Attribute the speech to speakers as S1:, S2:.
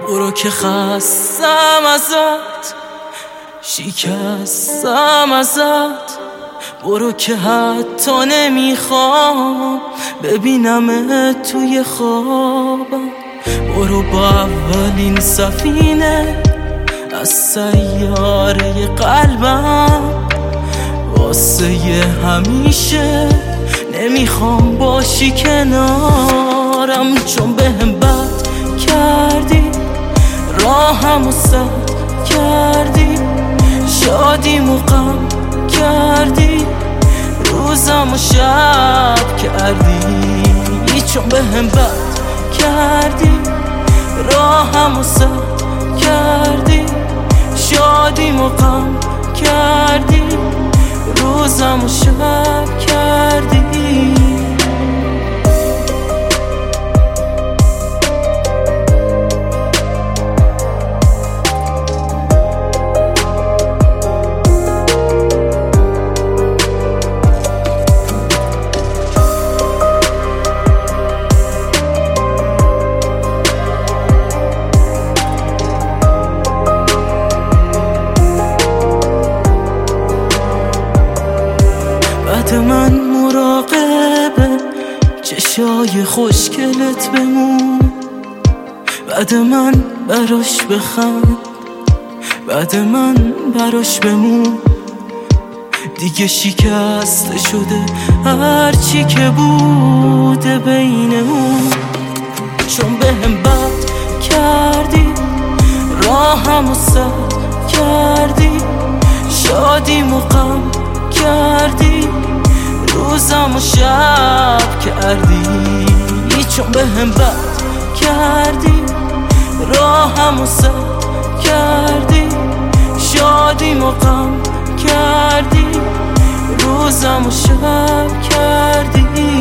S1: برو که خستم ازت، شکستم ازت. برو که حتی نمیخوام ببینم توی خوابم. برو با اولین سفینه از سیاره قلبم، واسه همیشه نمیخوام باشی کنارم. چون بهم بد کردی، راهمو سد کردی، شادیمو غم کردی، روزمو شب کردی. چون بهم بد کردی، راهمو سد کردی، شادیمو غم کردی، روزمو شب کردی. بعد من مراقب چشای خوشگلت بمون، بعد من براش بخند، بعد من براش بمون. دیگه شکسته شده هرچی که بوده بینمون. چون بهم بد کردی، راهمو سد کردی، شادیمو غم کردی، روزمو شب کردی. چون بهم بد کردی، راهمو سد کردی، شادیمو غم کردی، روزمو شب کردی.